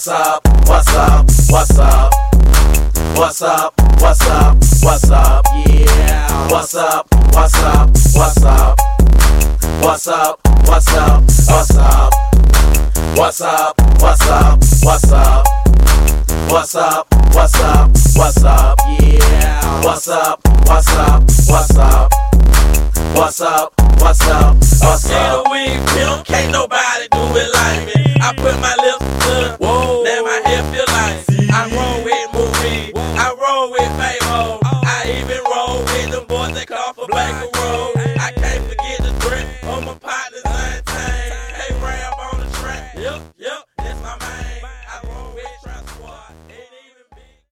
What's up? What's up? What's up? What's up? What's up? What's up? Yeah. What's up? What's up? What's up? What's up? What's up? What's up? What's up? What's up? What's up? What's up? What's up? What's up? Yeah. What's up? What's up? What's up? What's up? What's up? What's up? Wig pimp, can't nobody do it like me. I put my lips to whoa, let my hair feel like. I roll with Marie, I roll with Fabo, I even roll with them boys that call for Black and Roll.